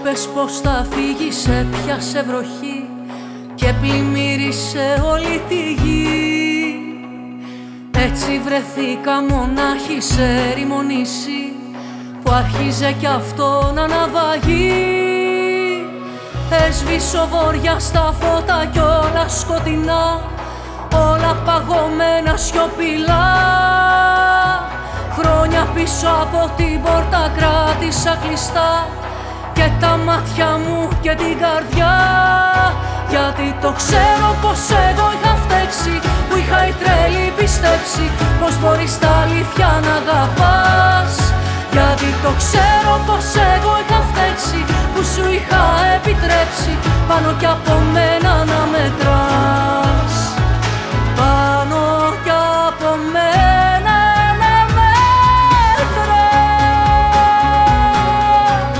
είπες πως θα φύγεις, έπιασε βροχή και πλημμύρισε όλη τη γη. Έτσι βρεθήκα μονάχη σε έρημο νησί που άρχιζε κι αυτό να ναυαγεί. Έσβησε ο βόρειας στα φώτα κι όλα σκοτεινά, όλα παγωμένα σιωπηλά. Χρόνια πίσω από την πόρτα κράτησα κλειστά και τα μάτια μου και την καρδιά. Γιατί το ξέρω πως εγώ είχα φταίξει, που είχα η τρέλη πιστέψει πως μπορείς τα αλήθεια να αγαπάς. Γιατί το ξέρω πως εγώ είχα φταίξει, που σου είχα επιτρέψει πάνω κι από μένα να μετράς. Πάνω κι από μένα να μετράς.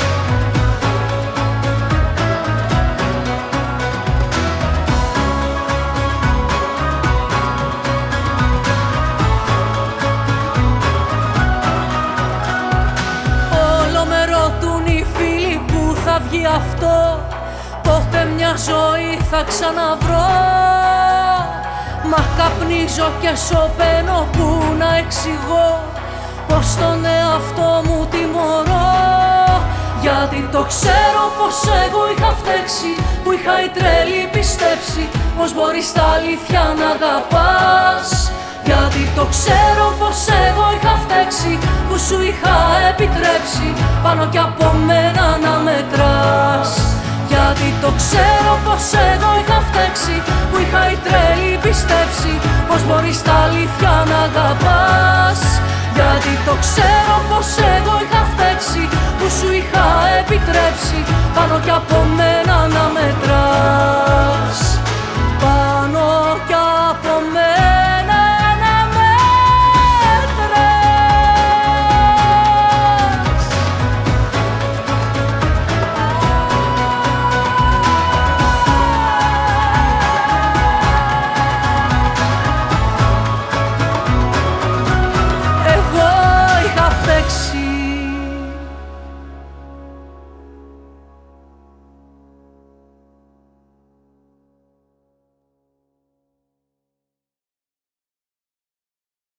Όλο με ρωτούν οι φίλοι που θα βγει αυτό, πότε μια ζωή θα ξαναβρω. Μα καπνίζω και σωπαίνω, που να εξηγώ πως τον εαυτό μου τιμωρώ. Γιατί το ξέρω πως εγώ είχα φταίξει, που είχα η τρέλη πιστέψει πως μπορείς τα αλήθεια να αγαπάς. Γιατί το ξέρω πως εγώ είχα φταίξει, που σου είχα επιτρέψει πάνω κι από μένα να μετράς. Γιατί το ξέρω πως εγώ είχα φταίξει, που είχα η τρέλη πιστέψει πως μπορείς τα αλήθεια να αγαπάς. Γιατί το ξέρω πως εγώ είχα φταίξει, που σου είχα επιτρέψει πάνω κι από μένα